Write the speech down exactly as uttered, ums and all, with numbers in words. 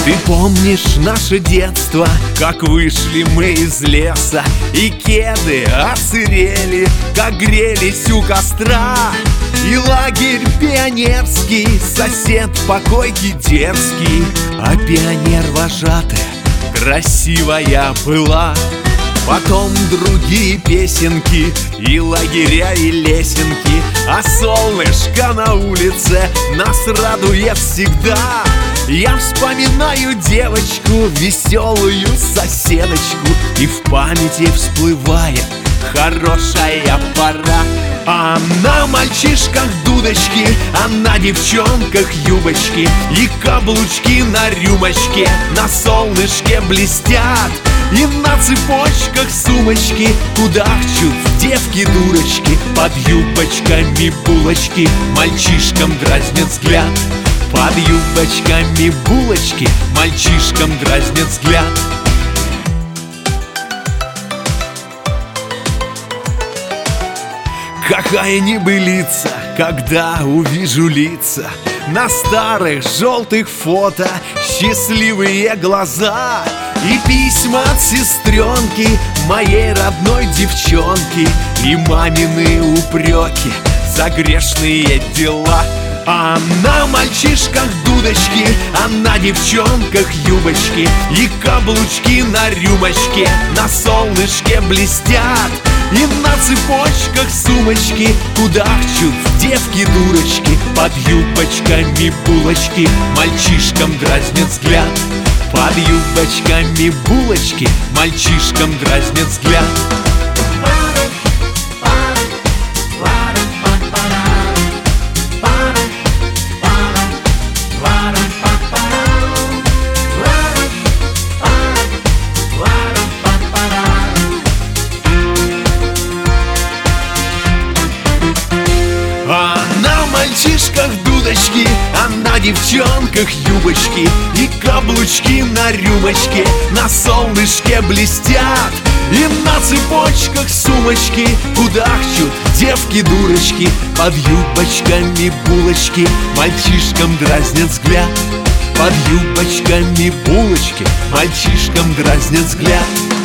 Ты помнишь наше детство, как вышли мы из леса, и кеды оцерели, как грелись у костра. И лагерь пионерский, сосед по койке дерзкий, а пионер-вожатая красивая была. Потом другие песенки, и лагеря, и лесенки, а солнышко на улице нас радует всегда. Я вспоминаю девочку, веселую соседочку, и в памяти всплывает хорошая пора. А на мальчишках дудочки, а на девчонках юбочки, и каблучки на рюмочке на солнышке блестят. И на цепочках сумочки кудахчут девки-дурочки, под юбочками булочки мальчишкам дразнят взгляд. Под юбочками булочки мальчишкам дразнят взгляд. Какая небылица, когда увижу лица на старых желтых фото, счастливые глаза и письма от сестренки, моей родной девчонки, и мамины упреки за грешные дела. А на мальчишках дудочки, а на девчонках юбочки, и каблучки на рюмочке на солнышке блестят. И на цепочках сумочки кудахчут девки-дурочки, под юбочками булочки мальчишкам дразнят взгляд. Под юбочками булочки мальчишкам дразнят взгляд. А на мальчишках дудочки, а на девчонках юбочки, и каблучки на рюмочке на солнышке блестят. И на цепочках сумочки кудахчут девки-дурочки, под юбочками булочки мальчишкам дразнят взгляд. Под юбочками булочки мальчишкам дразнят взгляд.